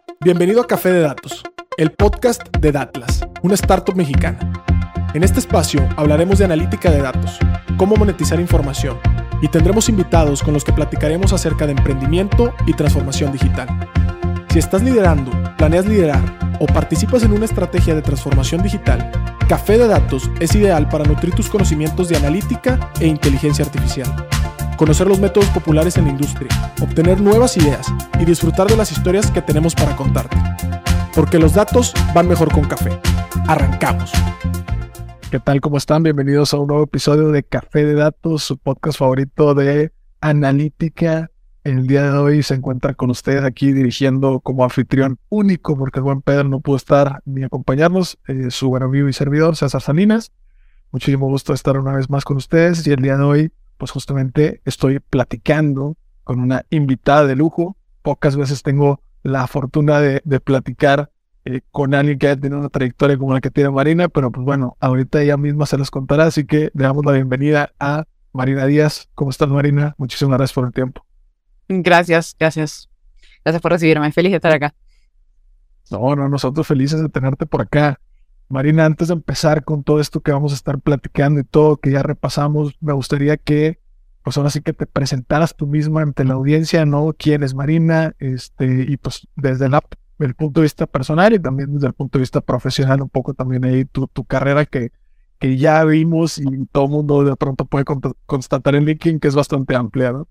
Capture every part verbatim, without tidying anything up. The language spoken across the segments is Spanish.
Bienvenido a Café de Datos, el podcast de Datlas, una startup mexicana. En este espacio hablaremos de analítica de datos, cómo monetizar información y tendremos invitados con los que platicaremos acerca de emprendimiento y transformación digital. Si estás liderando, planeas liderar o participas en una estrategia de transformación digital, Café de Datos es ideal para nutrir tus conocimientos de analítica e inteligencia artificial, conocer los métodos populares en la industria, obtener nuevas ideas y disfrutar de las historias que tenemos para contarte. Porque los datos van mejor con café. ¡Arrancamos! ¿Qué tal? ¿Cómo están? Bienvenidos a un nuevo episodio de Café de Datos, su podcast favorito de analítica. El día de hoy se encuentra con ustedes aquí dirigiendo como anfitrión único, porque el buen Pedro no pudo estar ni acompañarnos, eh, su buen amigo y servidor, César Salinas. Muchísimo gusto estar una vez más con ustedes y el día de hoy, pues justamente estoy platicando con una invitada de lujo. Pocas veces tengo la fortuna de, de platicar eh, con alguien que haya tenido una trayectoria como la que tiene Marina, pero pues bueno, ahorita ella misma se los contará, así que le damos la bienvenida a Marina Díaz. ¿Cómo estás, Marina? Muchísimas gracias por el tiempo. Gracias, gracias. Gracias por recibirme. Feliz de estar acá. No, no, nosotros felices de tenerte por acá. Marina, antes de empezar con todo esto que vamos a estar platicando y todo que ya repasamos, me gustaría que, pues ahora sí que te presentaras tú misma ante la audiencia, ¿no? ¿Quién es Marina? Este, y pues desde la, el punto de vista personal y también desde el punto de vista profesional, un poco también ahí tu, tu carrera que, que ya vimos y todo el mundo de pronto puede constatar en LinkedIn que es bastante amplia, ¿no?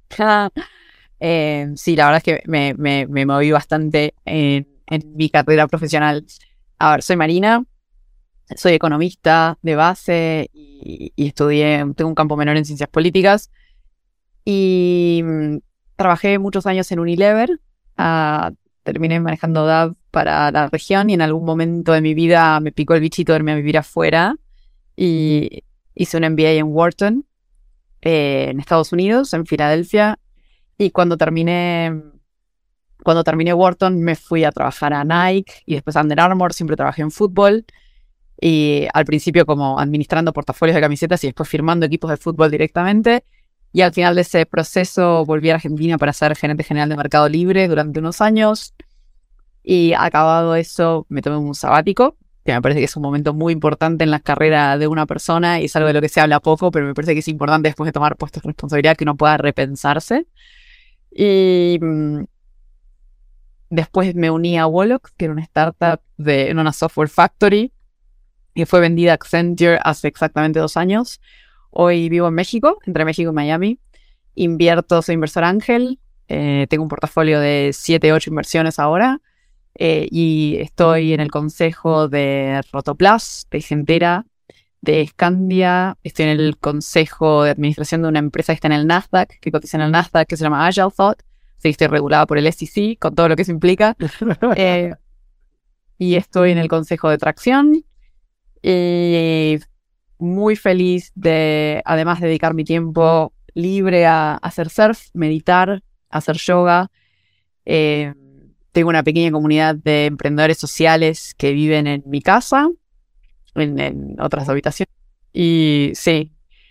eh, sí, la verdad es que me, me, me moví bastante en, en mi carrera profesional. A ver, soy Marina, soy economista de base y, y estudié, tengo un campo menor en ciencias políticas y mm, trabajé muchos años en Unilever, uh, terminé manejando D A V para la región y en algún momento de mi vida me picó el bichito de irme a vivir afuera y hice un M B A en Wharton, eh, en Estados Unidos, en Filadelfia, y cuando terminé... Cuando terminé Wharton me fui a trabajar a Nike y después a Under Armour, siempre trabajé en fútbol y al principio como administrando portafolios de camisetas y después firmando equipos de fútbol directamente y al final de ese proceso volví a Argentina para ser gerente general de Mercado Libre durante unos años y acabado eso me tomé un sabático, que me parece que es un momento muy importante en la carrera de una persona y es algo de lo que se habla poco, pero me parece que es importante después de tomar puestos de responsabilidad que uno pueda repensarse. Y después me uní a Wolox, que era una startup de en una software factory, que fue vendida a Accenture hace exactamente dos años. Hoy vivo en México, entre México y Miami. Invierto, soy inversor ángel. Eh, tengo un portafolio de siete, ocho inversiones ahora. Eh, y estoy en el consejo de Rotoplas, de Gentera, de Scandia. Estoy en el consejo de administración de una empresa que está en el Nasdaq, que cotiza en el Nasdaq, que se llama Agile Thought. Sí, estoy regulada por el S E C, con todo lo que eso implica. Eh, y estoy en el consejo de Tracción. Y muy feliz de, además, dedicar mi tiempo libre a, a hacer surf, meditar, a hacer yoga. Eh, tengo una pequeña comunidad de emprendedores sociales que viven en mi casa, en, en otras habitaciones. Y sí.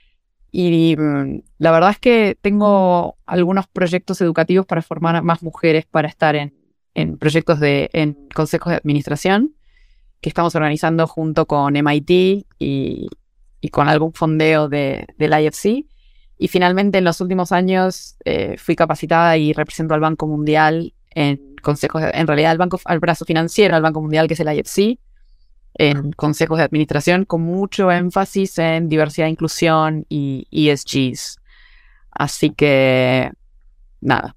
Y mm, la verdad es que tengo algunos proyectos educativos para formar a más mujeres para estar en, en proyectos de en consejos de administración que estamos organizando junto con M I T y, y con algún fondeo de, del I F C. Y finalmente en los últimos años eh, fui capacitada y represento al Banco Mundial en consejos, de, en realidad al, banco, al brazo financiero, al Banco Mundial, que es el I F C, en consejos de administración con mucho énfasis en diversidad, inclusión y E S Gs. Así que, nada.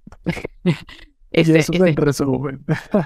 Ese es el resumen.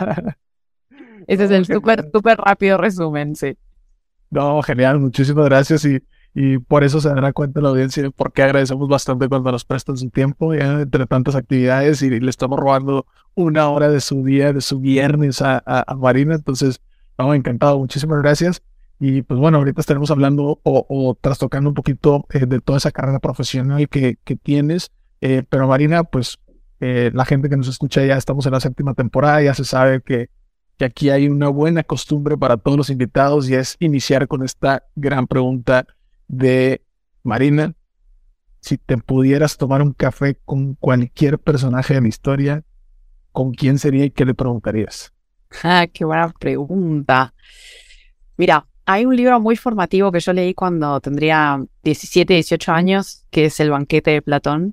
Ese es el súper, súper rápido resumen, sí. No, genial, muchísimas gracias y, y por eso se dará cuenta la audiencia de por qué agradecemos bastante cuando nos prestan su tiempo ya entre tantas actividades y le estamos robando una hora de su día, de su viernes a, a, a Marina, entonces no, encantado, muchísimas gracias. Y pues bueno, ahorita estaremos hablando o, o trastocando un poquito eh, de toda esa carrera profesional que, que tienes. Eh, pero Marina, pues eh, la gente que nos escucha ya estamos en la séptima temporada, ya se sabe que, que aquí hay una buena costumbre para todos los invitados y es iniciar con esta gran pregunta de Marina. Si te pudieras tomar un café con cualquier personaje de la historia, ¿con quién sería y qué le preguntarías? Ah, qué buena pregunta. Mira, hay un libro muy formativo que yo leí cuando tendría diecisiete, dieciocho años, que es El banquete de Platón.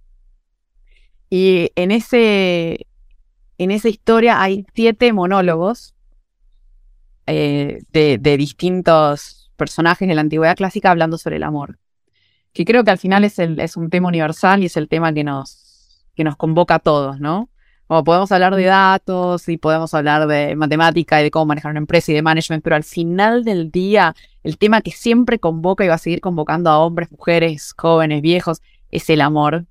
Y en ese, en esa historia hay siete monólogos eh, de, de distintos personajes de la antigüedad clásica hablando sobre el amor. Que creo que al final es, el, es un tema universal y es el tema que nos, que nos convoca a todos, ¿no? Como podemos hablar de datos y podemos hablar de matemática y de cómo manejar una empresa y de management, pero al final del día, el tema que siempre convoca y va a seguir convocando a hombres, mujeres, jóvenes, viejos, es el amor.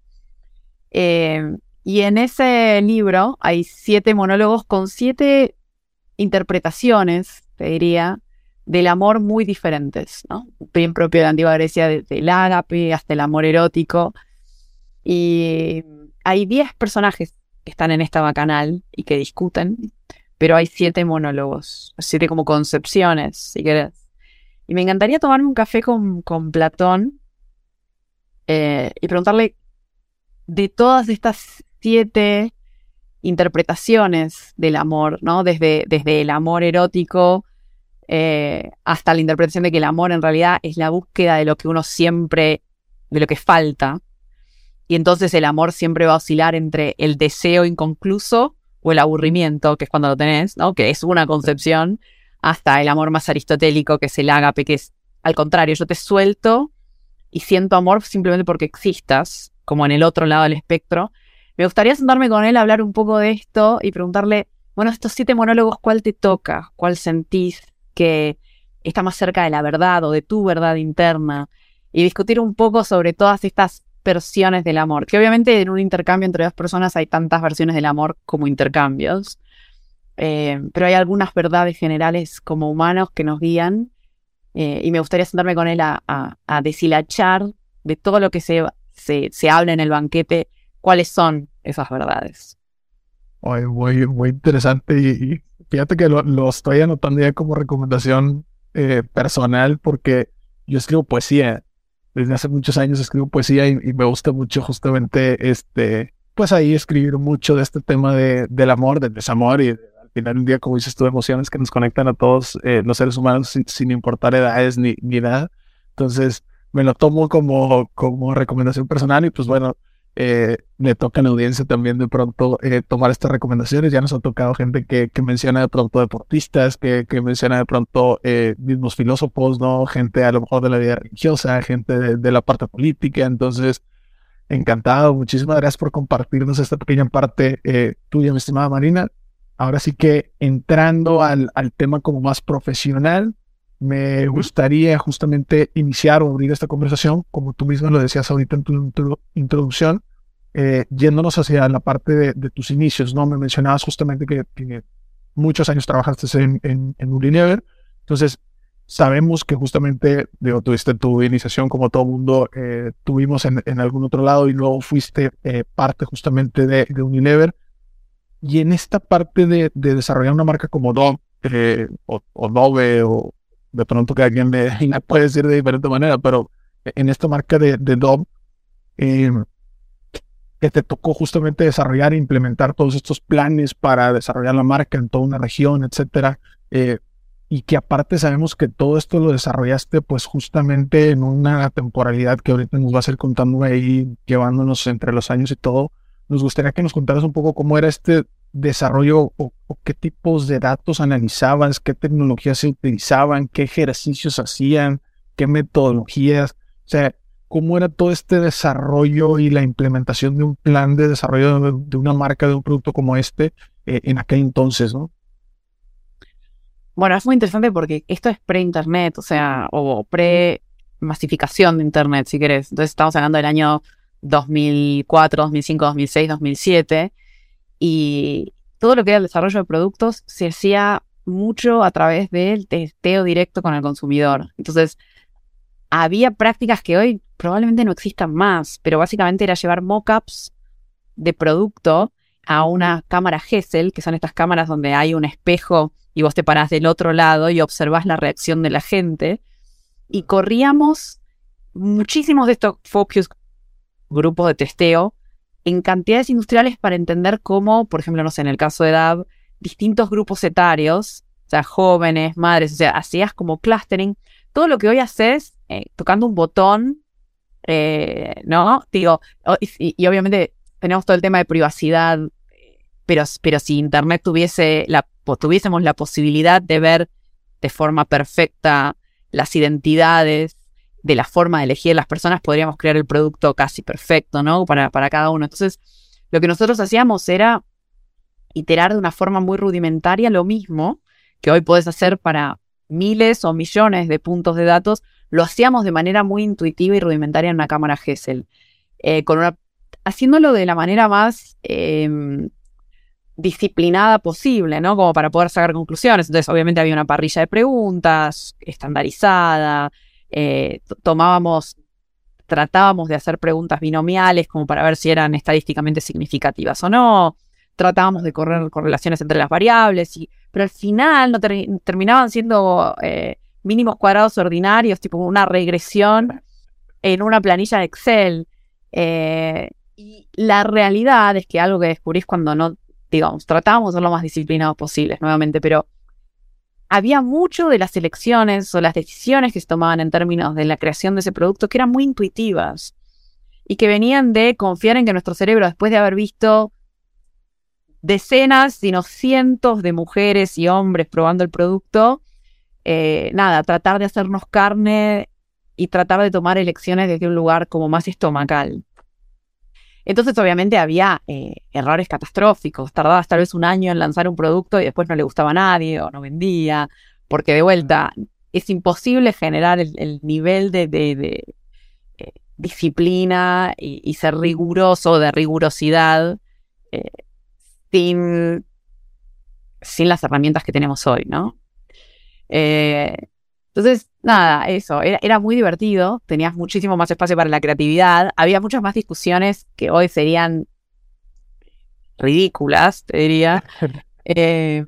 Eh, y en ese libro hay siete monólogos con siete interpretaciones, te diría, del amor muy diferentes, ¿no? Bien propio de la antigua Grecia, desde el ágape hasta el amor erótico. Y hay diez personajes que están en esta bacanal y que discuten, pero hay siete monólogos, siete como concepciones, si querés. Y me encantaría tomarme un café con, con Platón eh, y preguntarle de todas estas siete interpretaciones del amor, ¿no? Desde, desde el amor erótico eh, hasta la interpretación de que el amor en realidad es la búsqueda de lo que uno siempre, de lo que falta. Y entonces el amor siempre va a oscilar entre el deseo inconcluso o el aburrimiento, que es cuando lo tenés, ¿no? Que es una concepción, hasta el amor más aristotélico, que es el ágape, que es al contrario, yo te suelto y siento amor simplemente porque existas, como en el otro lado del espectro. Me gustaría sentarme con él a hablar un poco de esto y preguntarle, bueno, estos siete monólogos, ¿cuál te toca? ¿Cuál sentís que está más cerca de la verdad o de tu verdad interna? Y discutir un poco sobre todas estas versiones del amor, que obviamente en un intercambio entre dos personas hay tantas versiones del amor como intercambios, eh, pero hay algunas verdades generales como humanos que nos guían, eh, y me gustaría sentarme con él a, a, a deshilachar de todo lo que se, se, se habla en el banquete, cuáles son esas verdades. Muy, muy, muy interesante y, y fíjate que lo, lo estoy anotando ya como recomendación eh, personal, porque yo escribo poesía. Desde hace muchos años escribo poesía y, y me gusta mucho justamente, este, pues ahí escribir mucho de este tema de, del amor, del desamor y al final del día, como dices tú, emociones que nos conectan a todos eh, los seres humanos sin, sin importar edades ni, ni nada. Entonces me lo tomo como, como recomendación personal y pues bueno, eh, le toca a la audiencia también de pronto eh, tomar estas recomendaciones. Ya nos ha tocado gente que, que menciona de pronto deportistas, que, que menciona de pronto eh, mismos filósofos, ¿no? Gente a lo mejor de la vida religiosa, gente de, de la parte política. Entonces, encantado. Muchísimas gracias por compartirnos esta pequeña parte eh, tuya, mi estimada Marina. Ahora sí que entrando al, al tema como más profesional, me gustaría justamente iniciar o abrir esta conversación, como tú mismo lo decías ahorita en tu, en tu introducción, eh, yéndonos hacia la parte de, de tus inicios, ¿no? Me mencionabas justamente que, que muchos años trabajaste en, en, en Unilever, entonces sabemos que justamente, digo, tuviste tu iniciación como todo mundo eh, tuvimos en, en algún otro lado y luego fuiste eh, parte justamente de, de Unilever, y en esta parte de, de desarrollar una marca como Dove eh, o, o Dove o de pronto que alguien le, le puede decir de diferente manera, pero en esta marca de, de Dove, eh, que te tocó justamente desarrollar e implementar todos estos planes para desarrollar la marca en toda una región, etcétera, eh, y que aparte sabemos que todo esto lo desarrollaste pues justamente en una temporalidad que ahorita nos vas a ir contando ahí, llevándonos entre los años y todo. Nos gustaría que nos contaras un poco cómo era este desarrollo o, o qué tipos de datos analizabas, qué tecnologías se utilizaban, qué ejercicios hacían, qué metodologías, o sea, cómo era todo este desarrollo y la implementación de un plan de desarrollo de, de una marca, de un producto como este eh, en aquel entonces, ¿no? Bueno, es muy interesante porque esto es pre-internet, o sea, o pre-masificación de internet, si querés. Entonces estamos hablando del año dos mil cuatro, dos mil cinco, dos mil seis, dos mil siete, y todo lo que era el desarrollo de productos se hacía mucho a través del testeo directo con el consumidor. Entonces, había prácticas que hoy probablemente no existan más, pero básicamente era llevar mockups de producto a una cámara Gesell, que son estas cámaras donde hay un espejo y vos te parás del otro lado y observás la reacción de la gente, y corríamos muchísimos de estos focus grupos de testeo en cantidades industriales para entender cómo, por ejemplo, no sé, en el caso de D A B, distintos grupos etarios, o sea, jóvenes, madres, o sea, hacías como clustering. Todo lo que hoy haces eh, tocando un botón, eh, ¿no? Digo, o- y, y obviamente tenemos todo el tema de privacidad, pero, pero si Internet tuviese la, po- tuviésemos la posibilidad de ver de forma perfecta las identidades, de la forma de elegir las personas, podríamos crear el producto casi perfecto, ¿no? Para, para cada uno. Entonces, lo que nosotros hacíamos era iterar de una forma muy rudimentaria lo mismo que hoy podés hacer para miles o millones de puntos de datos, lo hacíamos de manera muy intuitiva y rudimentaria en una cámara Gesell, eh, con una, haciéndolo de la manera más eh, disciplinada posible, ¿no? Como para poder sacar conclusiones. Entonces, obviamente había una parrilla de preguntas estandarizada, eh, t- tomábamos, tratábamos de hacer preguntas binomiales como para ver si eran estadísticamente significativas o no, tratábamos de correr correlaciones entre las variables, y, pero al final no ter- terminaban siendo eh, mínimos cuadrados ordinarios, tipo una regresión en una planilla de Excel. Eh, y la realidad es que algo que descubrís cuando no, digamos, tratábamos de ser lo más disciplinados posibles, nuevamente, pero había mucho de las elecciones o las decisiones que se tomaban en términos de la creación de ese producto que eran muy intuitivas y que venían de confiar en que nuestro cerebro, después de haber visto decenas, sino cientos de mujeres y hombres probando el producto, eh, nada, tratar de hacernos carne y tratar de tomar elecciones desde un lugar como más estomacal. Entonces, obviamente, había eh, errores catastróficos. Tardabas tal vez un año en lanzar un producto y después no le gustaba a nadie o no vendía, porque de vuelta es imposible generar el, el nivel de, de, de eh, disciplina y, y ser riguroso, de rigurosidad, eh, sin, sin las herramientas que tenemos hoy, ¿no? Eh, entonces, nada, eso, era, era muy divertido, tenías muchísimo más espacio para la creatividad, había muchas más discusiones que hoy serían ridículas, te diría, eh,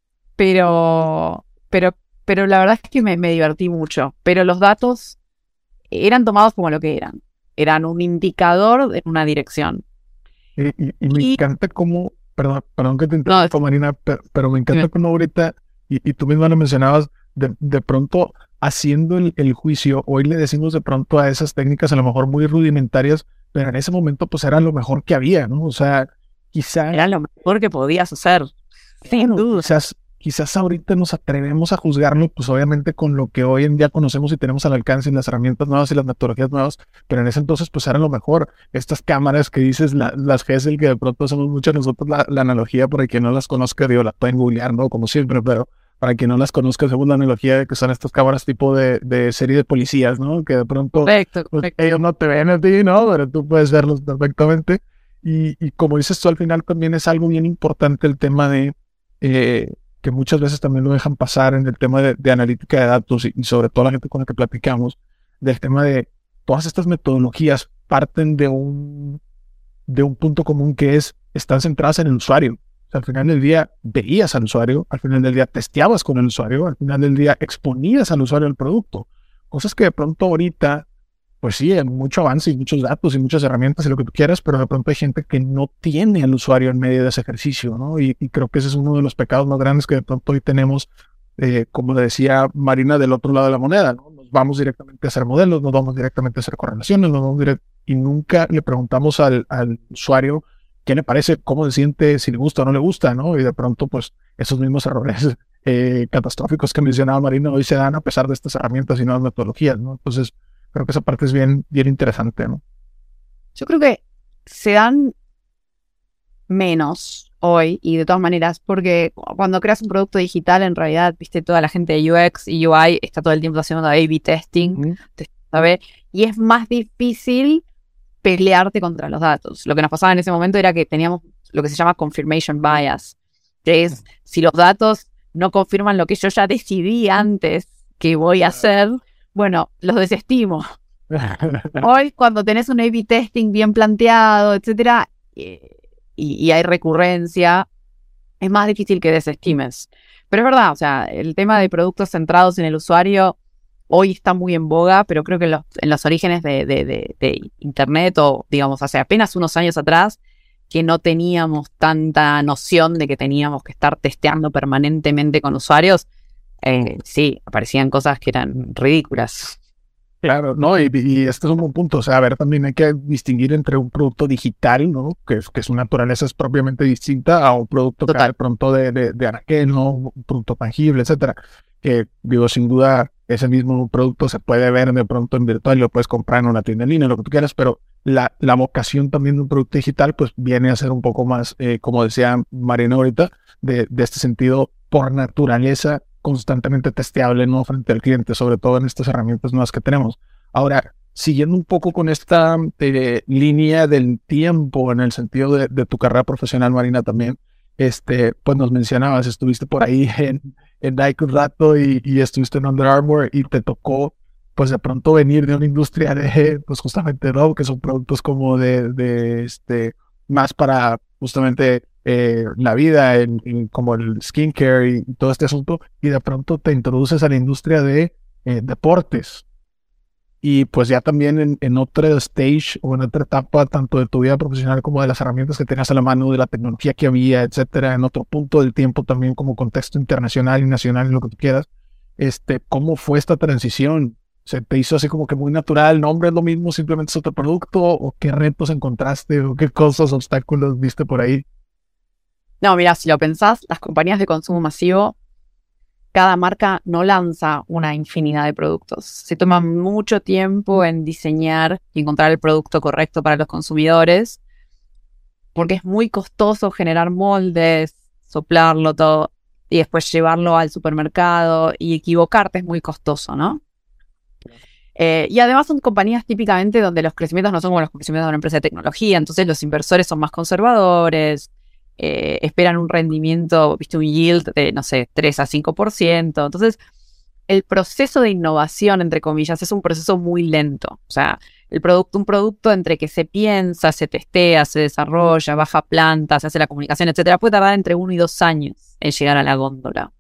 pero, pero, pero la verdad es que me, me divertí mucho, pero los datos eran tomados como lo que eran, eran un indicador en una dirección. Y, y- y me Y, encanta cómo, perdón, perdón que te no, interrumpa, Marina, pero, pero me encanta dime. cómo ahorita, y, y tú misma lo mencionabas, de, de pronto haciendo el, el juicio, hoy le decimos de pronto a esas técnicas a lo mejor muy rudimentarias, pero en ese momento pues era lo mejor que había, ¿no? O sea, quizás, Era lo mejor que podías hacer, sin claro, duda. quizás, quizás ahorita nos atrevemos a juzgarlo, pues obviamente con lo que hoy en día conocemos y tenemos al alcance y las herramientas nuevas y las metodologías nuevas, pero en ese entonces pues era lo mejor. Estas cámaras que dices, la- las Gesell, que de pronto hacemos mucho nosotros la, la analogía, para quien no las conozca, digo, la pueden googlear, ¿no? Como siempre, pero para quien no las conozca, hacemos la analogía de que son estas cámaras tipo de, de serie de policías, ¿no? Que de pronto Correcto, pues, correcto. ellos no te ven a ti, ¿no? Pero tú puedes verlos perfectamente. Y, y como dices tú, al final también es algo bien importante el tema de, eh, que muchas veces también lo dejan pasar en el tema de, de analítica de datos y, y sobre todo la gente con la que platicamos, del tema de todas estas metodologías parten de un, de un punto común que es, están centradas en el usuario. O sea, al final del día veías al usuario, al final del día testeabas con el usuario, al final del día exponías al usuario el producto. Cosas que de pronto ahorita, pues sí, hay mucho avance y muchos datos y muchas herramientas y lo que tú quieras, pero de pronto hay gente que no tiene al usuario en medio de ese ejercicio, ¿no? Y, y creo que ese es uno de los pecados más grandes que de pronto hoy tenemos, eh, como le decía Marina, del otro lado de la moneda, ¿no? Nos vamos directamente a hacer modelos, nos vamos directamente a hacer correlaciones, nos vamos direct- y nunca le preguntamos al, al usuario qué le parece, cómo se siente, si le gusta o no le gusta, ¿no? Y de pronto, pues, esos mismos errores eh, catastróficos que mencionaba Marina hoy se dan a pesar de estas herramientas y nuevas metodologías, ¿no? Entonces, creo que esa parte es bien, bien interesante, ¿no? Yo creo que se dan menos hoy y de todas maneras, porque cu- cuando creas un producto digital, en realidad, viste, toda la gente de U X y U I está todo el tiempo haciendo A B testing, Ujú. ¿sabes? Y es más difícil pelearte contra los datos. Lo que nos pasaba en ese momento era que teníamos lo que se llama confirmation bias, que es si los datos no confirman lo que yo ya decidí antes que voy a hacer, bueno, los desestimo. Hoy, cuando tenés un A B testing bien planteado, etcétera, eh, y, y hay recurrencia, es más difícil que desestimes. Pero es verdad, o sea, el tema de productos centrados en el usuario hoy está muy en boga, pero creo que en los, en los orígenes de, de, de, de Internet, o digamos, hace apenas unos años atrás, que no teníamos tanta noción de que teníamos que estar testeando permanentemente con usuarios, eh, sí, aparecían cosas que eran ridículas. Claro, no, y, y este es un buen punto. O sea, a ver, también hay que distinguir entre un producto digital, ¿no? Que, que su naturaleza es propiamente distinta a un producto Total. que de pronto de, de, de anaquel, ¿no? Un producto tangible, etcétera. Que, digo, sin duda, ese mismo producto se puede ver de pronto en virtual y lo puedes comprar en una tienda en línea, lo que tú quieras, pero la, la vocación también de un producto digital, pues viene a ser un poco más, eh, como decía Mariana ahorita, de, de este sentido, por naturaleza, constantemente testeable, ¿no? Frente al cliente, sobre todo en estas herramientas nuevas que tenemos. Ahora, siguiendo un poco con esta eh, línea del tiempo en el sentido de, de tu carrera profesional, Marina, también, este, pues nos mencionabas, estuviste por ahí en, en Nike un rato y, y estuviste en Under Armour y te tocó, pues de pronto venir de una industria de, pues justamente, ¿no? Que son productos como de, de este, más para justamente eh, la vida, en, en como el skincare y, y todo este asunto, y de pronto te introduces a la industria de eh, deportes. Y pues ya también en, en otro stage o en otra etapa, tanto de tu vida profesional como de las herramientas que tenías a la mano, de la tecnología que había, etcétera, en otro punto del tiempo también como contexto internacional y nacional, en lo que tú quieras, este, ¿cómo fue esta transición? ¿Se te hizo así como que muy natural? ¿No, hombre, es lo mismo, simplemente es otro producto? ¿O qué retos encontraste? ¿O qué cosas, obstáculos viste por ahí? No, mira, si lo pensás, las compañías de consumo masivo, cada marca no lanza una infinidad de productos. Se toma mucho tiempo en diseñar y encontrar el producto correcto para los consumidores, porque es muy costoso generar moldes, soplarlo todo y después llevarlo al supermercado, y equivocarte es muy costoso, ¿no? Eh, y además son compañías típicamente donde los crecimientos no son como los crecimientos de una empresa de tecnología, entonces los inversores son más conservadores, eh, esperan un rendimiento, viste, un yield de, no sé, tres a cinco por ciento. Entonces, el proceso de innovación, entre comillas, es un proceso muy lento. O sea, el producto, un producto entre que se piensa, se testea, se desarrolla, baja planta, se hace la comunicación, etcétera, puede tardar entre uno y dos años en llegar a la góndola.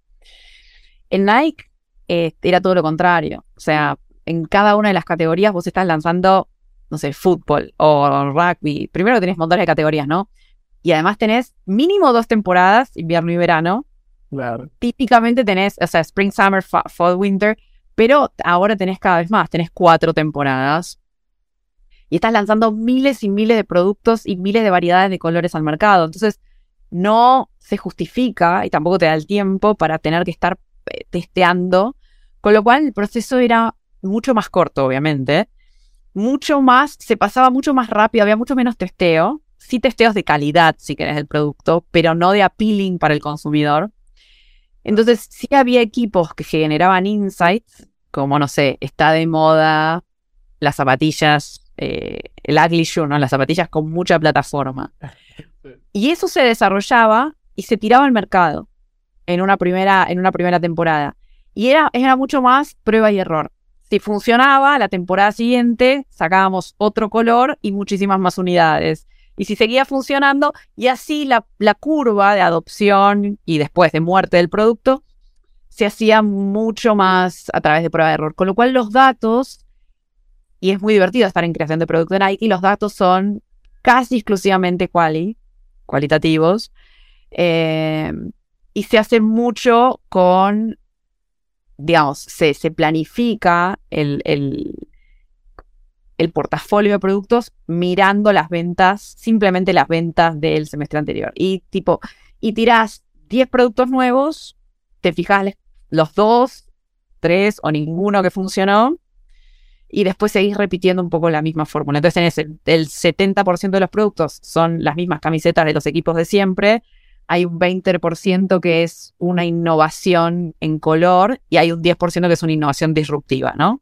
En Nike eh, era todo lo contrario. O sea, en cada una de las categorías vos estás lanzando, no sé, fútbol o rugby. Primero tenés montones de categorías, ¿no? Y además tenés mínimo dos temporadas, invierno y verano. Claro. Típicamente tenés, o sea, spring, summer, fa- fall, winter, pero ahora tenés cada vez más, tenés cuatro temporadas. Y estás lanzando miles y miles de productos y miles de variedades de colores al mercado. Entonces, no se justifica y tampoco te da el tiempo para tener que estar eh, testeando. Con lo cual, el proceso era mucho más corto, obviamente. Mucho más, se pasaba mucho más rápido, había mucho menos testeo. Sí, testeos de calidad, si querés, del producto, pero no de appealing para el consumidor. Entonces, sí había equipos que generaban insights, como, no sé, está de moda las zapatillas, eh, el ugly shoe, ¿no? Las zapatillas con mucha plataforma. Y eso se desarrollaba y se tiraba al mercado en una primera, en una primera temporada. Y era, era mucho más prueba y error. Si funcionaba, la temporada siguiente sacábamos otro color y muchísimas más unidades. Y si seguía funcionando, y así la, la curva de adopción y después de muerte del producto se hacía mucho más a través de prueba de error. Con lo cual los datos, y es muy divertido estar en creación de producto de Nike, los datos son casi exclusivamente quali, cualitativos, eh, y se hace mucho con, digamos, se, se planifica el... el el portafolio de productos mirando las ventas, simplemente las ventas del semestre anterior. Y tipo, y tirás diez productos nuevos, te fijas los dos, tres o ninguno que funcionó, y después seguís repitiendo un poco la misma fórmula. Entonces tenés el, el setenta por ciento de los productos son las mismas camisetas de los equipos de siempre, hay un veinte por ciento que es una innovación en color y hay un diez por ciento que es una innovación disruptiva, ¿no?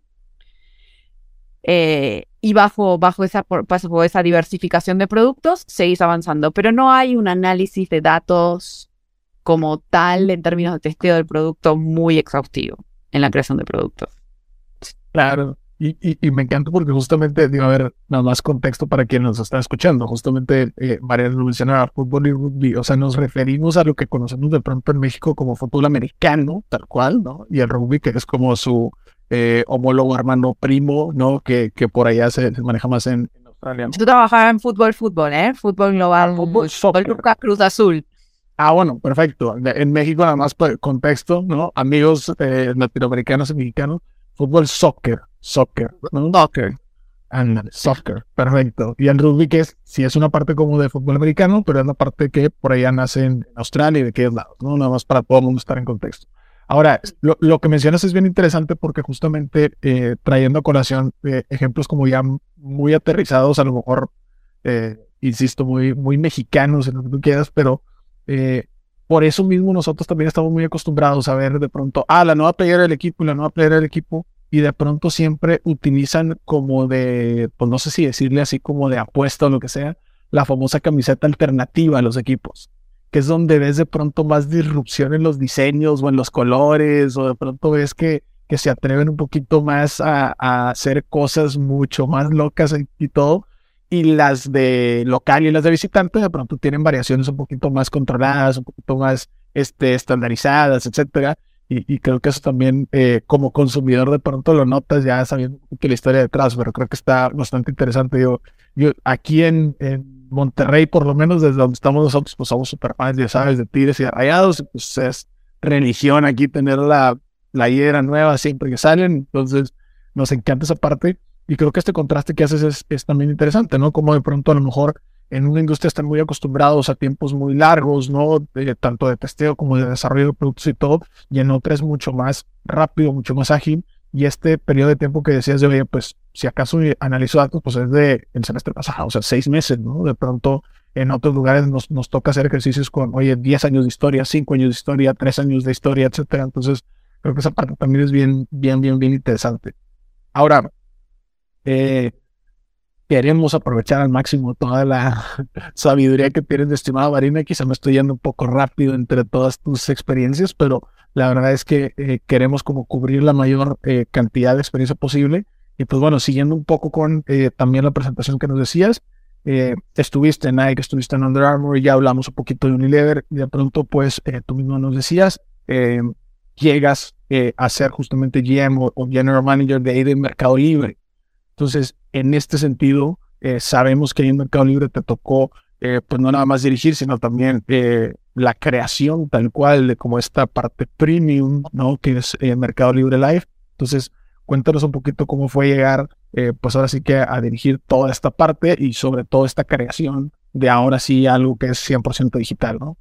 Eh, y bajo, bajo, esa, bajo esa diversificación de productos seguís avanzando, pero no hay un análisis de datos como tal en términos de testeo del producto muy exhaustivo en la creación de productos. Claro, y, y, y me encanta porque justamente, digo, a ver, nada más contexto para quien nos está escuchando, justamente eh, Mariana lo mencionaba, fútbol y rugby, o sea, nos referimos a lo que conocemos de pronto en México como fútbol americano, tal cual, ¿no? Y el rugby, que es como su eh, homólogo, hermano, primo, ¿no? Que, que por allá se, se maneja más en, en Australia, ¿no? Tú trabajabas en fútbol, fútbol, ¿eh? Fútbol global. Fútbol, soccer. Toluca, Cruz Azul. Ah, bueno, perfecto. En México, nada más por contexto, ¿no? Amigos eh, latinoamericanos y mexicanos, fútbol, soccer, soccer, ¿no? Soccer. Ándale, soccer, perfecto. Y el rugby, que es, sí es una parte como de fútbol americano, pero es una parte que por allá nace en Australia y de aquellos lados, ¿no? Nada más para todo el mundo estar en contexto. Ahora, lo, lo que mencionas es bien interesante porque justamente eh, trayendo a colación eh, ejemplos como ya muy aterrizados, a lo mejor, eh, insisto, muy, muy mexicanos en lo que tú quieras, pero eh, por eso mismo nosotros también estamos muy acostumbrados a ver de pronto, ah, la nueva playera del equipo, la nueva playera del equipo, y de pronto siempre utilizan como de, pues no sé si decirle así como de apuesta o lo que sea, la famosa camiseta alternativa a los equipos, que es donde ves de pronto más disrupción en los diseños o en los colores, o de pronto ves que, que se atreven un poquito más a, a hacer cosas mucho más locas y, y todo, y las de local y las de visitante de pronto tienen variaciones un poquito más controladas, un poquito más este, estandarizadas, etcétera. Y, y creo que eso también, eh, como consumidor, de pronto lo notas ya sabiendo un poquito la historia detrás, pero creo que está bastante interesante. Yo, yo aquí en, en Monterrey, por lo menos desde donde estamos nosotros, pues somos super fans, ya sabes, de Tigres y de Rayados, pues es religión aquí tener la, la hiera nueva siempre que salen, entonces nos encanta esa parte. Y creo que este contraste que haces es, es también interesante, ¿no? Como de pronto a lo mejor en una industria están muy acostumbrados a tiempos muy largos, ¿no? De, tanto de testeo como de desarrollo de productos y todo, y en otra es mucho más rápido, mucho más ágil. Y este periodo de tiempo que decías de, oye, pues si acaso analizo datos, pues es de el semestre pasado, o sea, seis meses, ¿no? De pronto en otros lugares nos, nos toca hacer ejercicios con, oye, diez años de historia, cinco años de historia, tres años de historia, etcétera. Entonces, creo que esa parte también es bien, bien, bien, bien interesante. Ahora, Eh, queremos aprovechar al máximo toda la sabiduría que tienes, estimada Marina. Quizá me estoy yendo un poco rápido entre todas tus experiencias, pero la verdad es que eh, queremos como cubrir la mayor eh, cantidad de experiencia posible. Y pues bueno, siguiendo un poco con eh, también la presentación que nos decías, eh, estuviste en Nike, estuviste en Under Armour, ya hablamos un poquito de Unilever, y de pronto pues eh, tú mismo nos decías, eh, llegas eh, a ser justamente G M o, o General Manager de ahí de Mercado Libre. Entonces, en este sentido, eh, sabemos que en Mercado Libre te tocó, eh, pues no nada más dirigir, sino también eh, la creación tal cual de como esta parte premium, ¿no? Que es eh, Mercado Libre Live. Entonces, cuéntanos un poquito cómo fue llegar, eh, pues ahora sí que a dirigir toda esta parte y sobre todo esta creación de ahora sí algo que es cien por ciento digital, ¿no?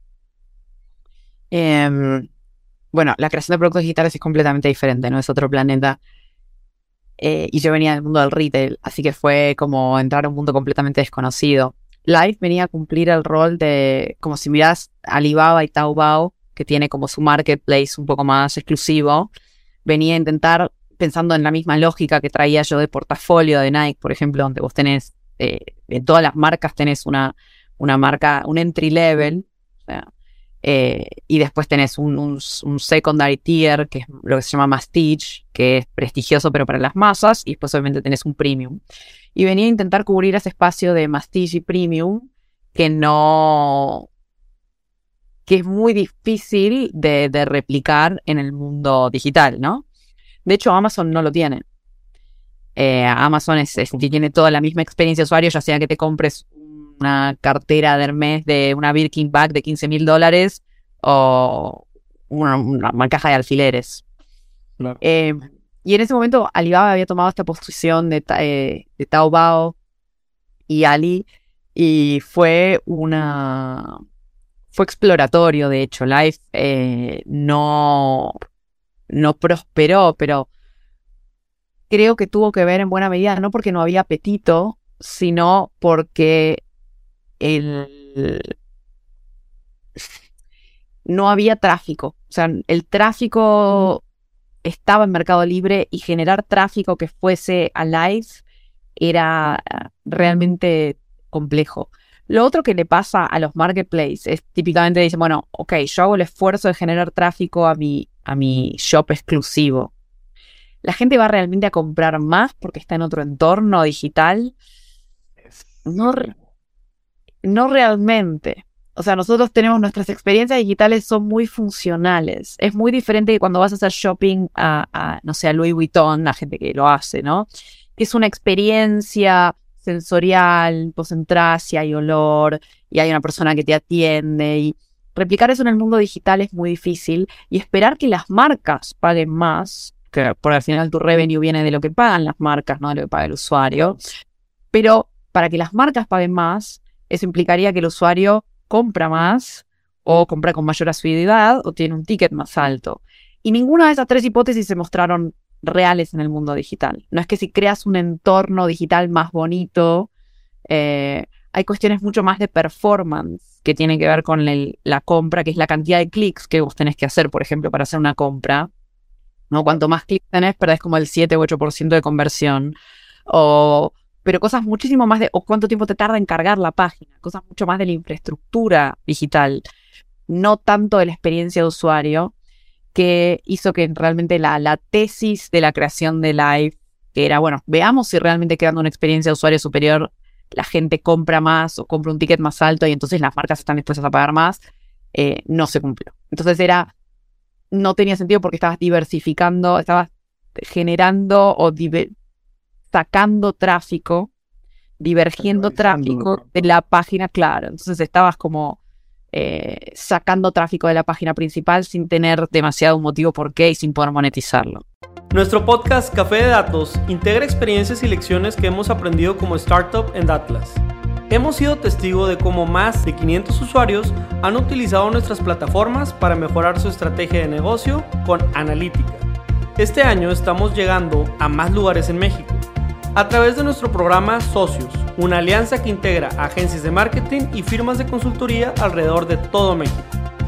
Eh, bueno, la creación de productos digitales es completamente diferente, ¿no? Es otro planeta. Eh, y yo venía del mundo del retail, así que fue como entrar a un mundo completamente desconocido. Live venía a cumplir el rol de, como si miras Alibaba y Taobao, que tiene como su marketplace un poco más exclusivo, venía a intentar, pensando en la misma lógica que traía yo de portafolio de Nike, por ejemplo, donde vos tenés, eh, en todas las marcas tenés una, una marca, un entry level, o sea, Eh, y después tenés un, un, un secondary tier, que es lo que se llama Mastige, que es prestigioso pero para las masas, y después obviamente tenés un premium. Y venía a intentar cubrir ese espacio de Mastige y premium que no... que es muy difícil de, de replicar en el mundo digital, ¿no? De hecho, Amazon no lo tiene. Eh, Amazon es, es, tiene toda la misma experiencia de usuario, ya sea que te compres una cartera de Hermes de una Birkin bag de quince mil dólares o una, una, una caja de alfileres. Claro. Eh, y en ese momento Alibaba había tomado esta posición de, eh, de Taobao y Ali, y fue una... fue exploratorio, de hecho. Live eh, no, no prosperó, pero creo que tuvo que ver en buena medida, no porque no había apetito, sino porque el... no había tráfico. O sea, el tráfico estaba en Mercado Libre y generar tráfico que fuese a Live era realmente complejo. Lo otro que le pasa a los marketplaces es típicamente dicen, bueno, ok, yo hago el esfuerzo de generar tráfico a mi, a mi shop exclusivo. ¿La gente va realmente a comprar más porque está en otro entorno digital? No, no realmente. O sea, nosotros tenemos nuestras experiencias digitales son muy funcionales. Es muy diferente que cuando vas a hacer shopping a, a no sé, a Louis Vuitton, la gente que lo hace, ¿no? Es una experiencia sensorial, vos entrás y hay olor, y hay una persona que te atiende, y replicar eso en el mundo digital es muy difícil, y esperar que las marcas paguen más, que por al final tu revenue viene de lo que pagan las marcas, no de lo que paga el usuario, pero para que las marcas paguen más, eso implicaría que el usuario compra más, o compra con mayor asiduidad, o tiene un ticket más alto. Y ninguna de esas tres hipótesis se mostraron reales en el mundo digital. No es que si creas un entorno digital más bonito, eh, hay cuestiones mucho más de performance que tienen que ver con el, la compra, que es la cantidad de clics que vos tenés que hacer, por ejemplo, para hacer una compra, ¿no? Cuanto más clics tenés, perdés como el siete u ocho por ciento de conversión. O... pero cosas muchísimo más de, o cuánto tiempo te tarda en cargar la página, cosas mucho más de la infraestructura digital, no tanto de la experiencia de usuario, que hizo que realmente la, la tesis de la creación de Live, que era, bueno, veamos si realmente creando una experiencia de usuario superior, la gente compra más o compra un ticket más alto y entonces las marcas están dispuestas a pagar más, eh, no se cumplió. Entonces era, no tenía sentido porque estabas diversificando, estabas generando o diver- sacando tráfico, divergiendo tráfico de la página, claro. Entonces estabas como eh, sacando tráfico de la página principal sin tener demasiado motivo por qué y sin poder monetizarlo. Nuestro podcast Café de Datos integra experiencias y lecciones que hemos aprendido como startup en Datlas. Hemos sido testigo de cómo más de quinientos usuarios han utilizado nuestras plataformas para mejorar su estrategia de negocio con analítica. Este año estamos llegando a más lugares en México a través de nuestro programa Socios, una alianza que integra agencias de marketing y firmas de consultoría alrededor de todo México.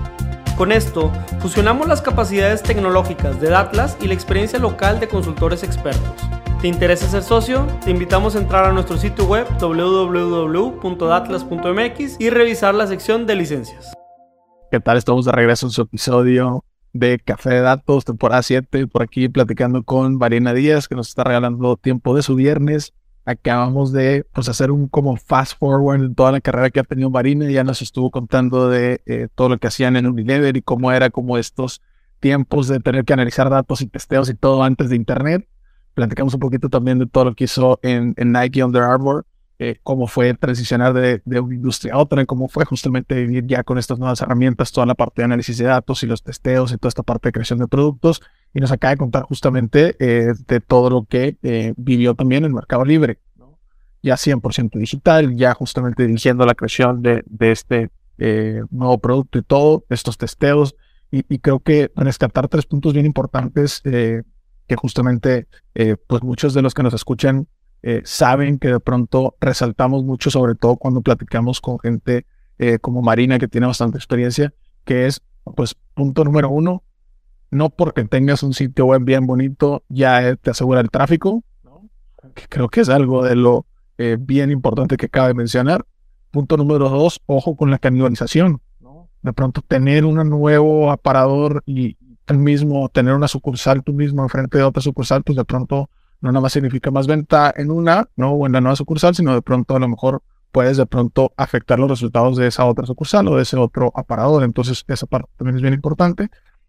Con esto, fusionamos las capacidades tecnológicas de Datlas y la experiencia local de consultores expertos. ¿Te interesa ser socio? Te invitamos a entrar a nuestro sitio web doble u doble u doble u punto datlas punto m x y revisar la sección de licencias. ¿Qué tal? Estamos de regreso en su episodio de Café de Datos, temporada siete, por aquí platicando con Marina Díaz, que nos está regalando tiempo de su viernes. Acabamos de pues, hacer un como fast forward en toda la carrera que ha tenido Marina, y ya nos estuvo contando de eh, todo lo que hacían en Unilever y cómo era como estos tiempos de tener que analizar datos y testeos y todo antes de internet. Platicamos un poquito también de todo lo que hizo en, en Nike Under Armour, eh, cómo fue transicionar de, de una industria a otra, cómo fue justamente vivir ya con estas nuevas herramientas, toda la parte de análisis de datos y los testeos y toda esta parte de creación de productos. Y nos acaba de contar justamente eh, de todo lo que eh, vivió también en Mercado Libre, ¿no? Ya cien por ciento digital, ya justamente dirigiendo la creación de, de este eh, nuevo producto y todo, estos testeos. Y, y creo que rescatar tres puntos bien importantes eh, que justamente eh, pues muchos de los que nos escuchan eh, saben que de pronto resaltamos mucho, sobre todo cuando platicamos con gente eh, como Marina, que tiene bastante experiencia, que es, pues, punto número uno, no porque tengas un sitio web bien bonito ya eh, te asegura el tráfico, ¿no? Que creo que es algo de lo eh, bien importante que acaba de mencionar. Punto número dos, ojo con la canibalización, ¿no? De pronto tener un nuevo aparador y el mismo, tener una sucursal tú mismo enfrente de otra sucursal, pues de pronto no nada más significa más venta en una, ¿no? O en la nueva sucursal, sino de pronto a lo mejor puedes de pronto afectar los resultados de esa otra sucursal o de ese otro aparador. Entonces esa parte también es bien importante.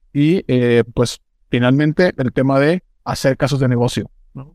Y eh, pues finalmente el tema de hacer casos de negocio, ¿no?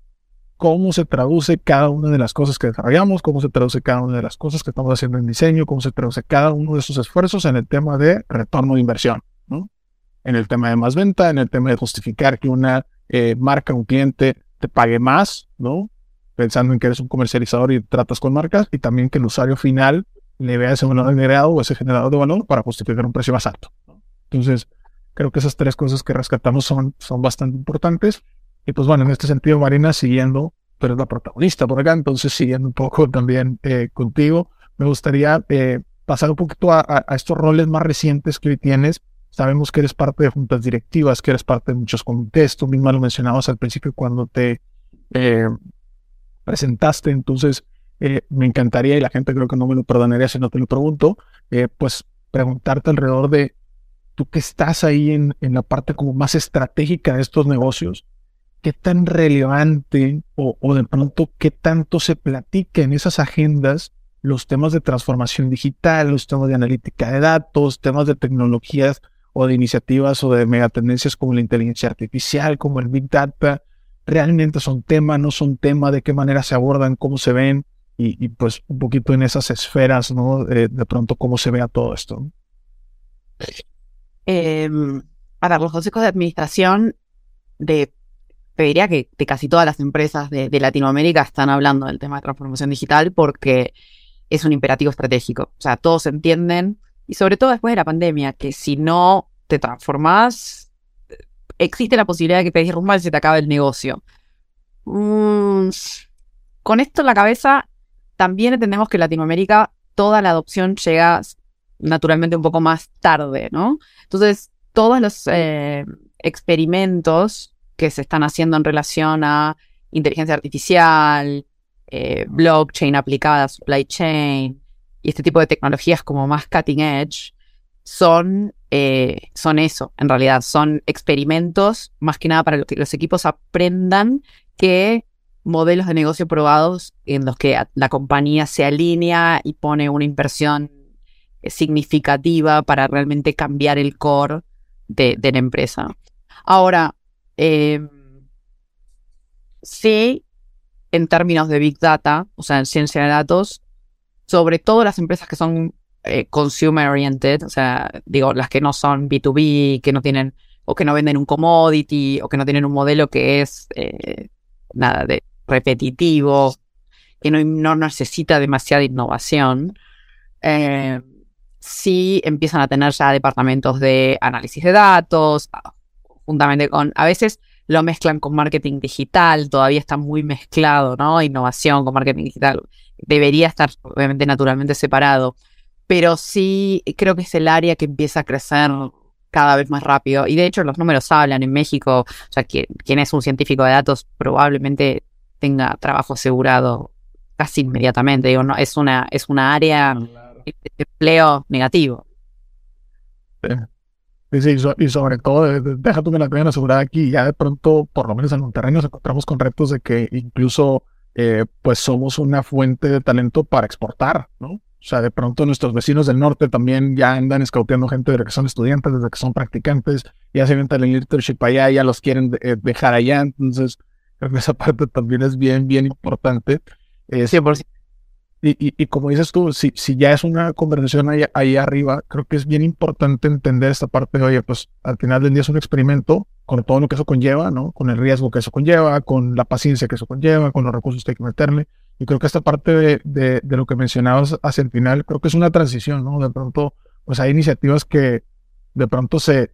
Cómo se traduce cada una de las cosas que desarrollamos, cómo se traduce cada una de las cosas que estamos haciendo en diseño, cómo se traduce cada uno de esos esfuerzos en el tema de retorno de inversión, ¿no? En el tema de más venta, en el tema de justificar que una eh, marca, un cliente te pague más, ¿no? Pensando en que eres un comercializador y tratas con marcas, y también que el usuario final le vea ese valor agregado o ese generador de valor para justificar un precio más alto, ¿no? Entonces, creo que esas tres cosas que rescatamos son, son bastante importantes. Y pues bueno, en este sentido, Marina, siguiendo, tú eres la protagonista por acá, entonces siguiendo un poco también eh, contigo, me gustaría eh, pasar un poquito a, a, a estos roles más recientes que hoy tienes. Sabemos que eres parte de juntas directivas, que eres parte de muchos comités, tú misma lo mencionabas al principio cuando te eh, presentaste, entonces eh, me encantaría, y la gente creo que no me lo perdonaría si no te lo pregunto, eh, pues preguntarte alrededor de tú que estás ahí en, en la parte como más estratégica de estos negocios, ¿qué tan relevante o, o de pronto qué tanto se platica en esas agendas los temas de transformación digital, los temas de analítica de datos, temas de tecnologías o de iniciativas o de megatendencias como la inteligencia artificial, como el Big Data, realmente son tema, no son tema, de qué manera se abordan, cómo se ven, y, y pues un poquito en esas esferas, ¿no? De, de pronto cómo se vea todo esto. Eh, a ver, los consejos de administración de, te diría que de casi todas las empresas de, de Latinoamérica están hablando del tema de transformación digital porque es un imperativo estratégico. O sea, todos entienden, y sobre todo después de la pandemia, que si no te transformás, existe la posibilidad de que te derrumba y se te acabe el negocio. Mm, con esto en la cabeza, también entendemos que en Latinoamérica toda la adopción llega naturalmente un poco más tarde, ¿no? Entonces, todos los eh, experimentos que se están haciendo en relación a inteligencia artificial, eh, blockchain aplicada a supply chain y este tipo de tecnologías como más cutting edge, son, eh, son eso, en realidad, son experimentos más que nada para que los equipos aprendan que modelos de negocio probados en los que la compañía se alinea y pone una inversión significativa para realmente cambiar el core de, de la empresa. Ahora, eh, sí, en términos de Big Data, o sea, en ciencia de datos, sobre todo las empresas que son eh, consumer oriented, o sea, digo, las que no son B dos B, que no tienen, o que no venden un commodity, o que no tienen un modelo que es eh, nada de repetitivo, que no, no necesita demasiada innovación, eh, sí empiezan a tener ya departamentos de análisis de datos, juntamente con, a veces lo mezclan con marketing digital, todavía está muy mezclado, ¿no? Innovación con marketing digital. Debería estar, obviamente, naturalmente separado, pero sí creo que es el área que empieza a crecer cada vez más rápido. Y de hecho los números hablan en México, o sea, quien, quien es un científico de datos probablemente tenga trabajo asegurado casi inmediatamente. Digo, no, es una, es una área de empleo negativo. Sí, sí, so, y sobre todo, eh, deja tú que la tengan asegurada aquí, ya de pronto, por lo menos en Monterrey, nos encontramos con retos de que incluso, eh, pues somos una fuente de talento para exportar, ¿no? O sea, de pronto nuestros vecinos del norte también ya andan escauteando gente desde que son estudiantes, desde que son practicantes, ya se inventan el leadership allá, ya los quieren de, dejar allá, entonces creo que esa parte también es bien, bien importante. Es, cien por ciento. Y, y, y como dices tú, si, si ya es una conversación ahí, ahí arriba, creo que es bien importante entender esta parte de, oye, pues al final del día es un experimento con todo lo que eso conlleva, ¿no? Con el riesgo que eso conlleva, con la paciencia que eso conlleva, con los recursos que hay que meterle. Y creo que esta parte de, de, de lo que mencionabas hacia el final, creo que es una transición, ¿no? De pronto, pues hay iniciativas que de pronto se,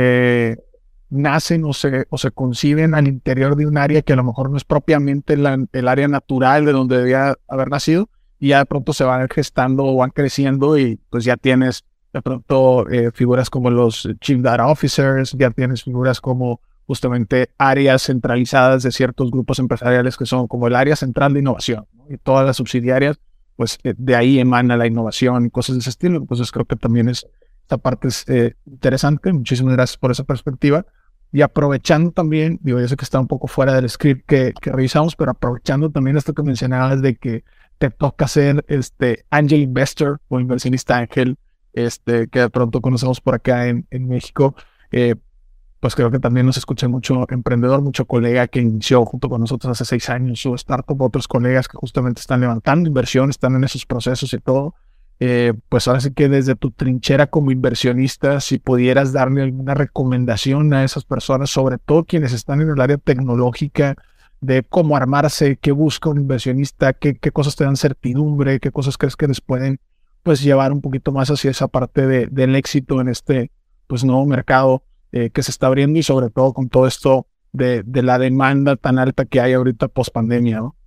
se nacen o se, o se conciben al interior de un área que a lo mejor no es propiamente la, el área natural de donde debía haber nacido, y ya de pronto se van gestando o van creciendo y pues ya tienes de pronto eh, figuras como los Chief Data Officers, ya tienes figuras como justamente áreas centralizadas de ciertos grupos empresariales que son como el área central de innovación, ¿no? Y todas las subsidiarias, pues eh, de ahí emana la innovación y cosas de ese estilo. Entonces creo que también es, esta parte es eh, interesante. Muchísimas gracias por esa perspectiva. Y aprovechando también, digo, yo sé que está un poco fuera del script que, que revisamos, pero aprovechando también esto que mencionabas de que te toca ser este Angel Investor o inversionista ángel, este, que de pronto conocemos por acá en, en México, eh, pues creo que también nos escucha mucho emprendedor, mucho colega que inició junto con nosotros hace seis años su startup, otros colegas que justamente están levantando inversión, están en esos procesos y todo. Eh, pues ahora sí que desde tu trinchera como inversionista, si pudieras darle alguna recomendación a esas personas, sobre todo quienes están en el área tecnológica, de cómo armarse, qué busca un inversionista, qué, qué cosas te dan certidumbre, qué cosas crees que les pueden pues llevar un poquito más hacia esa parte de, del éxito en este pues nuevo mercado eh, que se está abriendo, y sobre todo con todo esto de, de la demanda tan alta que hay ahorita post pandemia, ¿no?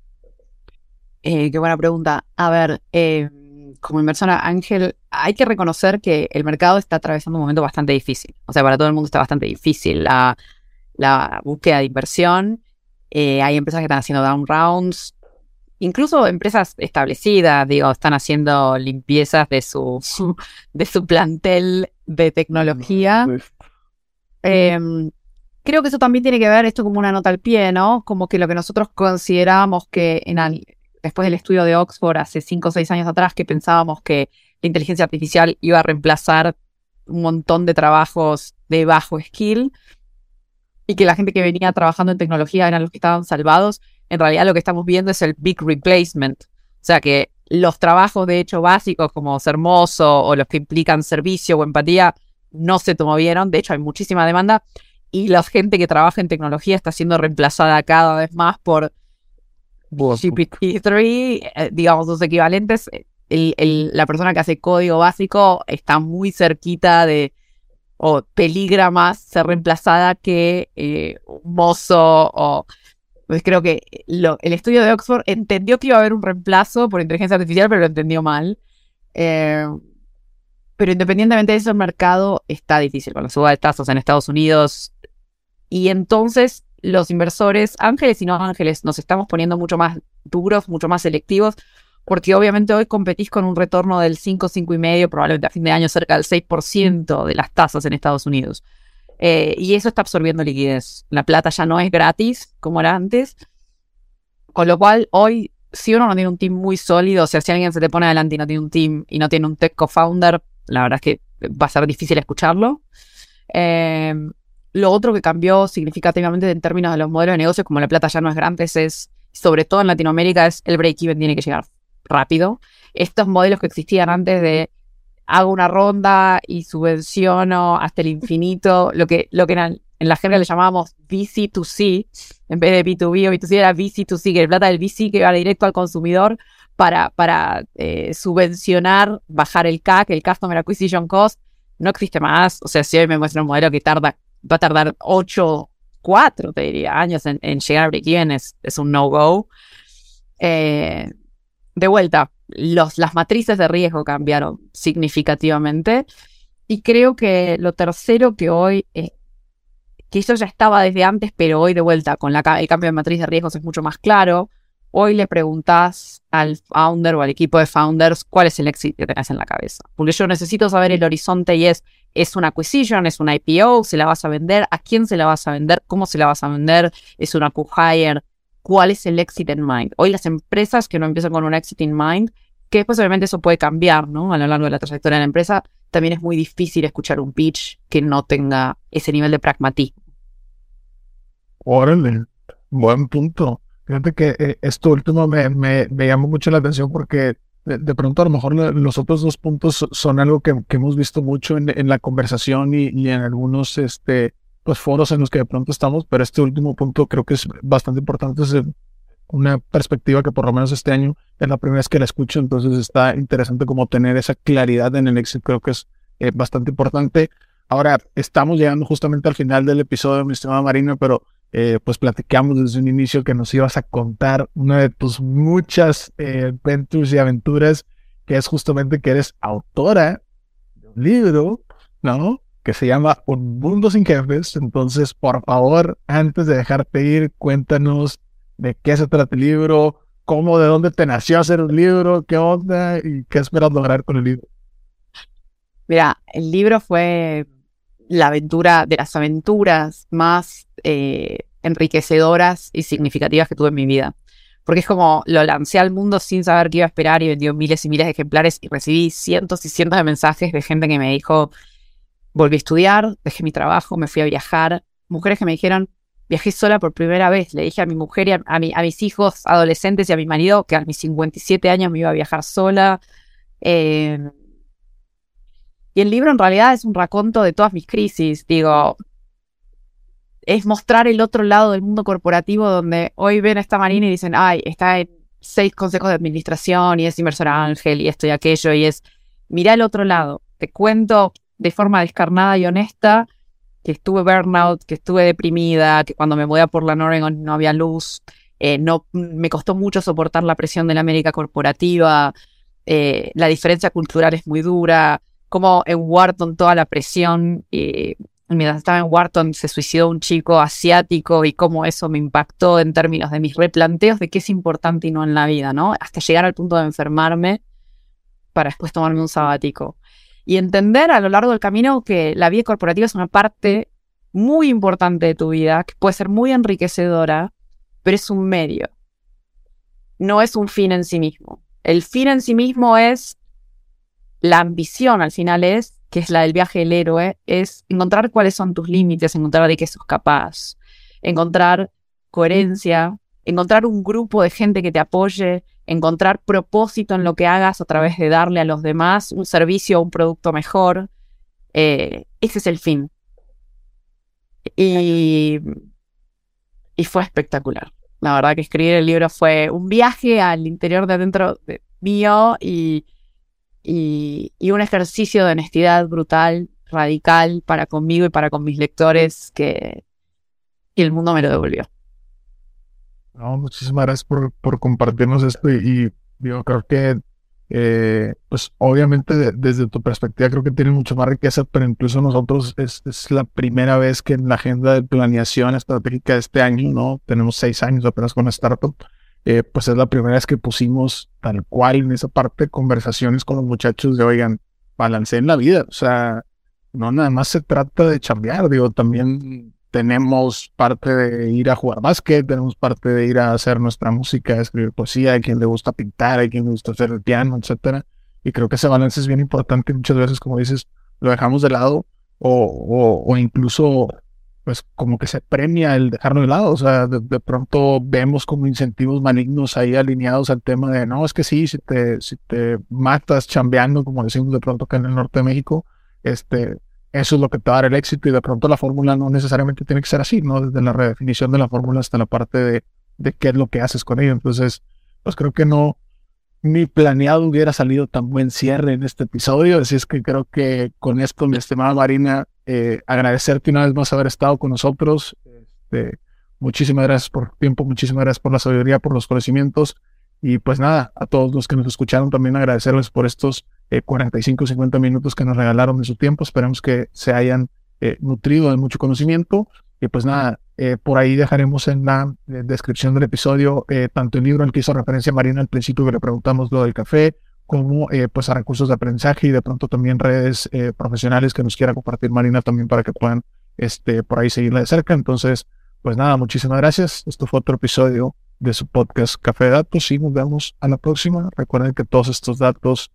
Eh, qué buena pregunta. A ver, eh, como inversora ángel, hay que reconocer que el mercado está atravesando un momento bastante difícil. O sea, para todo el mundo está bastante difícil la, la búsqueda de inversión. Eh, hay empresas que están haciendo down rounds, incluso empresas establecidas, digo, están haciendo limpiezas de su, su de su plantel de tecnología. Eh, creo que eso también tiene que ver, esto como una nota al pie, ¿no? Como que lo que nosotros considerábamos que en al, después del estudio de Oxford hace cinco o seis años atrás, que pensábamos que la inteligencia artificial iba a reemplazar un montón de trabajos de bajo skill y que la gente que venía trabajando en tecnología eran los que estaban salvados. En realidad lo que estamos viendo es el big replacement. O sea que los trabajos de hecho básicos como ser mozo o los que implican servicio o empatía no se movieron. De hecho hay muchísima demanda y la gente que trabaja en tecnología está siendo reemplazada cada vez más por G P T tres, eh, digamos sus equivalentes. El, el, la persona que hace código básico está muy cerquita de, o peligra más ser reemplazada que eh, un mozo. O pues creo que lo, el estudio de Oxford entendió que iba a haber un reemplazo por inteligencia artificial, pero lo entendió mal. Eh, pero independientemente de eso, el mercado está difícil con la suba de tasas en Estados Unidos. Y entonces los inversores, ángeles y no ángeles, nos estamos poniendo mucho más duros, mucho más selectivos, porque obviamente hoy competís con un retorno del cinco, cinco y medio, probablemente a fin de año cerca del seis por ciento de las tasas en Estados Unidos. Eh, y eso está absorbiendo liquidez. La plata ya no es gratis como era antes, con lo cual hoy, si uno no tiene un team muy sólido, o sea, si alguien se te pone adelante y no tiene un team y no tiene un tech co-founder, la verdad es que va a ser difícil escucharlo. Eh, lo otro que cambió significativamente en términos de los modelos de negocios, como la plata ya no es gratis, es, sobre todo en Latinoamérica, es el break-even tiene que llegar rápido. Estos modelos que existían antes de hago una ronda y subvenciono hasta el infinito, lo que, lo que en, en la jerga le llamábamos V C to C, en vez de B dos B o B dos C era V C to C, que el plata del V C que va directo al consumidor para, para eh, subvencionar, bajar el C A C, el Customer Acquisition Cost, no existe más. O sea, si hoy me muestra un modelo que tarda, va a tardar ocho, cuatro, te diría, años en, en llegar a break-even, es, es un no-go. Eh, de vuelta, los, las matrices de riesgo cambiaron significativamente y creo que lo tercero que hoy, eh, que eso ya estaba desde antes, pero hoy de vuelta con la, el cambio de matriz de riesgos es mucho más claro. Hoy le preguntás al founder o al equipo de founders cuál es el éxito que tenés en la cabeza, porque yo necesito saber el horizonte y es, es una acquisition, es una I P O, se la vas a vender, a quién se la vas a vender, cómo se la vas a vender, es una Q-Hire. ¿Cuál es el exit in mind? Hoy las empresas que no empiezan con un exit in mind, que después obviamente eso puede cambiar, ¿no? A lo largo de la trayectoria de la empresa, también es muy difícil escuchar un pitch que no tenga ese nivel de pragmatismo. Órale, buen punto. Fíjate que eh, esto último me, me, me llamó mucho la atención porque de, de pronto a lo mejor la, los otros dos puntos son algo que, que hemos visto mucho en, en la conversación y, y en algunos este, pues, foros en los que de pronto estamos, pero este último punto creo que es bastante importante. Es una perspectiva que por lo menos este año es la primera vez que la escucho, entonces está interesante como tener esa claridad en el éxito, creo que es eh, bastante importante. Ahora, estamos llegando justamente al final del episodio, mi estimada Marina, pero eh, pues platicamos desde un inicio que nos ibas a contar una de tus muchas eh, ventures y aventuras, que es justamente que eres autora de un libro, ¿no?, que se llama Un Mundo Sin Jefes. Entonces, por favor, antes de dejarte ir, cuéntanos de qué se trata el libro, cómo, de dónde te nació hacer un libro, qué onda y qué esperas lograr con el libro. Mira, el libro fue la aventura de las aventuras más eh, enriquecedoras y significativas que tuve en mi vida. Porque es como lo lancé al mundo sin saber qué iba a esperar y vendió miles y miles de ejemplares y recibí cientos y cientos de mensajes de gente que me dijo: volví a estudiar, dejé mi trabajo, me fui a viajar. Mujeres que me dijeron: viajé sola por primera vez. Le dije a mi mujer y a, a, mi, a mis hijos adolescentes y a mi marido que a mis cincuenta y siete años me iba a viajar sola. Eh, y el libro en realidad es un raconto de todas mis crisis. Digo, es mostrar el otro lado del mundo corporativo, donde hoy ven a esta Marina y dicen: ay, está en seis consejos de administración y es inversora ángel y esto y aquello, y es, mirá el otro lado. Te cuento de forma descarnada y honesta que estuve burnout, que estuve deprimida, que cuando me mudé a Portland, Oregon, no había luz, eh, no, me costó mucho soportar la presión de la América corporativa, eh, la diferencia cultural es muy dura, como en Wharton toda la presión, eh, mientras estaba en Wharton se suicidó un chico asiático y cómo eso me impactó en términos de mis replanteos de qué es importante y no en la vida, ¿no? Hasta llegar al punto de enfermarme para después tomarme un sabático. Y entender a lo largo del camino que la vida corporativa es una parte muy importante de tu vida, que puede ser muy enriquecedora, pero es un medio. no es un fin en sí mismo. El fin en sí mismo es la ambición, al final es, que es la del viaje del héroe, es encontrar cuáles son tus límites, encontrar de qué sos capaz, encontrar coherencia, encontrar un grupo de gente que te apoye, encontrar propósito en lo que hagas a través de darle a los demás un servicio o un producto mejor. Eh, ese es el fin. Y, y fue espectacular. La verdad que escribir el libro fue un viaje al interior de adentro de, mío y, y, y un ejercicio de honestidad brutal, radical para conmigo y para con mis lectores que, que el mundo me lo devolvió. No, muchísimas gracias por, por compartirnos esto y, y digo, creo que eh, pues obviamente de, desde tu perspectiva creo que tiene mucho más riqueza, pero incluso nosotros es, es la primera vez que en la agenda de planeación estratégica de este año, ¿no? Tenemos seis años apenas con la startup, eh, pues es la primera vez que pusimos tal cual en esa parte conversaciones con los muchachos de, oigan, balanceen la vida, o sea, no nada más se trata de chambear, digo, también tenemos parte de ir a jugar básquet, tenemos parte de ir a hacer nuestra música, escribir poesía, hay quien le gusta pintar, hay quien le gusta hacer el piano, etcétera. Y creo que ese balance es bien importante y muchas veces, como dices, lo dejamos de lado o, o, o incluso, pues, como que se premia el dejarlo de lado. O sea, de, de pronto vemos como incentivos malignos ahí alineados al tema de, no, es que sí, si te, si te matas chambeando, como decimos de pronto acá en el norte de México, este... eso es lo que te va a dar el éxito y de pronto la fórmula no necesariamente tiene que ser así, ¿no? Desde la redefinición de la fórmula hasta la parte de, de qué es lo que haces con ello. Entonces, pues creo que no, ni planeado hubiera salido tan buen cierre en este episodio. Así es que creo que con esto, mi estimada Marina, eh, agradecerte una vez más haber estado con nosotros. Este, muchísimas gracias por tu tiempo, muchísimas gracias por la sabiduría, por los conocimientos. Y pues nada, a todos los que nos escucharon también agradecerles por estos eh, cuarenta y cinco, cincuenta minutos que nos regalaron de su tiempo. Esperemos que se hayan eh, nutrido de mucho conocimiento. Y pues nada, eh, por ahí dejaremos en la eh, descripción del episodio eh, tanto el libro al que hizo referencia Marina al principio que le preguntamos lo del café, como eh, pues a recursos de aprendizaje y de pronto también redes eh, profesionales que nos quiera compartir Marina también para que puedan este, por ahí seguirla de cerca. Entonces, pues nada, muchísimas gracias. Esto fue otro episodio de su podcast Café de Datos y nos vemos a la próxima. Recuerden que todos estos datos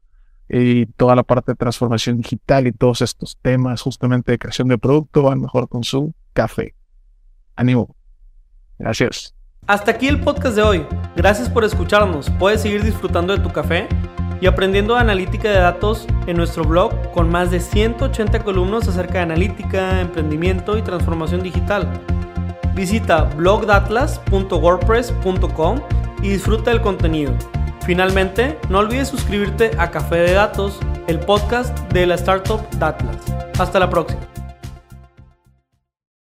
y toda la parte de transformación digital y todos estos temas justamente de creación de producto van mejor con su café. Ánimo. Gracias. Hasta aquí el podcast de hoy. Gracias por escucharnos. Puedes seguir disfrutando de tu café y aprendiendo de analítica de datos en nuestro blog con más de ciento ochenta columnas acerca de analítica, emprendimiento y transformación digital. Visita blog datlas punto wordpress punto com y disfruta del contenido. Finalmente, no olvides suscribirte a Café de Datos, el podcast de la startup Datlas. Hasta la próxima.